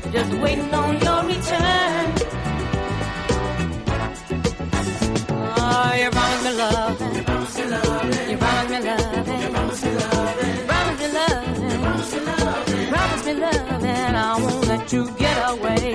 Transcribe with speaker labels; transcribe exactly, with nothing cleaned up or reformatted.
Speaker 1: just waiting on your return. Oh, you promised me love, you promised me love, you promised me love, you promised me love, you promised me love, you promised me love, and I won't let you get away.